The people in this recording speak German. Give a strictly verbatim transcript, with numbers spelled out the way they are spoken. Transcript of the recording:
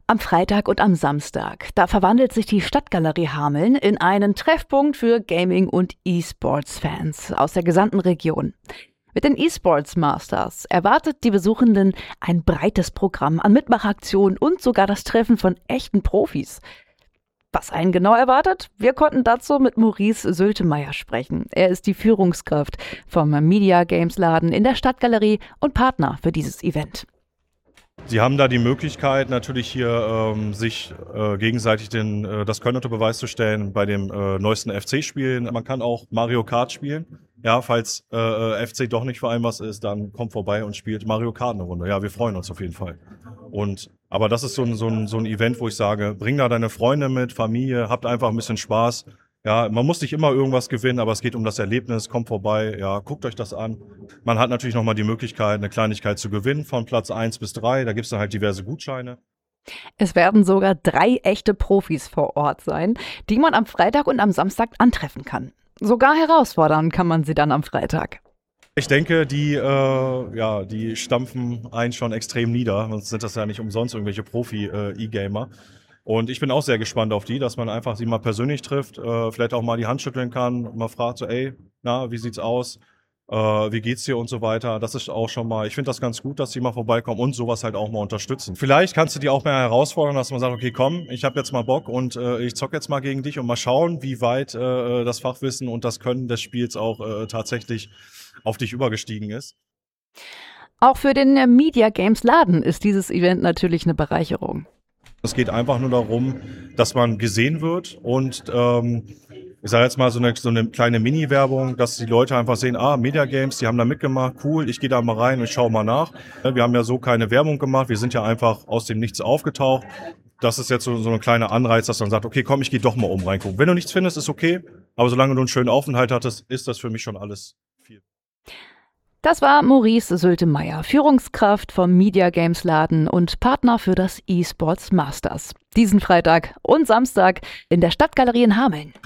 Am Freitag und am Samstag, da verwandelt sich die Stadtgalerie Hameln in einen Treffpunkt für Gaming- und E-Sports-Fans aus der gesamten Region. Mit den E-Sports Masters erwartet die Besuchenden ein breites Programm an Mitmachaktionen und sogar das Treffen von echten Profis. Was einen genau erwartet? Wir konnten dazu mit Maurice Sültemeyer sprechen. Er ist die Führungskraft vom Media Games Laden in der Stadtgalerie und Partner für dieses Event. Sie haben da die Möglichkeit, natürlich hier ähm, sich äh, gegenseitig den, äh, das Können unter Beweis zu stellen bei dem äh, neuesten F C-Spielen. Man kann auch Mario Kart spielen. Ja, falls äh, F C doch nicht für einen was ist, dann kommt vorbei und spielt Mario Kart eine Runde. Ja, wir freuen uns auf jeden Fall. Und, aber das ist so ein, so, ein, so ein Event, wo ich sage, bring da deine Freunde mit, Familie, habt einfach ein bisschen Spaß. Ja, man muss nicht immer irgendwas gewinnen, aber es geht um das Erlebnis. Kommt vorbei, ja, guckt euch das an. Man hat natürlich nochmal die Möglichkeit, eine Kleinigkeit zu gewinnen von Platz eins bis drei. Da gibt es dann halt diverse Gutscheine. Es werden sogar drei echte Profis vor Ort sein, die man am Freitag und am Samstag antreffen kann. Sogar herausfordern kann man sie dann am Freitag. Ich denke, die, äh, ja, die stampfen einen schon extrem nieder. Sonst sind das ja nicht umsonst irgendwelche Profi-E-Gamer. Und ich bin auch sehr gespannt auf die, dass man einfach sie mal persönlich trifft, äh, vielleicht auch mal die Hand schütteln kann und mal fragt so, ey, na, wie sieht's aus? Äh, wie geht's dir und so weiter. Das ist auch schon mal, ich finde das ganz gut, dass die mal vorbeikommen und sowas halt auch mal unterstützen. Vielleicht kannst du die auch mal herausfordern, dass man sagt, okay, komm, ich habe jetzt mal Bock und äh, ich zock jetzt mal gegen dich und mal schauen, wie weit äh, das Fachwissen und das Können des Spiels auch äh, tatsächlich auf dich übergestiegen ist. Auch für den Media Games Laden ist dieses Event natürlich eine Bereicherung. Es geht einfach nur darum, dass man gesehen wird und ähm, ich sage jetzt mal so eine, so eine kleine Mini-Werbung, dass die Leute einfach sehen, ah, Media Games, die haben da mitgemacht, cool, ich gehe da mal rein und schaue mal nach. Wir haben ja so keine Werbung gemacht, wir sind ja einfach aus dem Nichts aufgetaucht. Das ist jetzt so, so ein kleiner Anreiz, dass man sagt, okay, komm, ich gehe doch mal oben reingucken. Wenn du nichts findest, ist okay, aber solange du einen schönen Aufenthalt hattest, ist das für mich schon alles viel. Das war Maurice Sültemeyer, Führungskraft vom Media Games Laden und Partner für das E-Sports Masters. Diesen Freitag und Samstag in der Stadtgalerie in Hameln.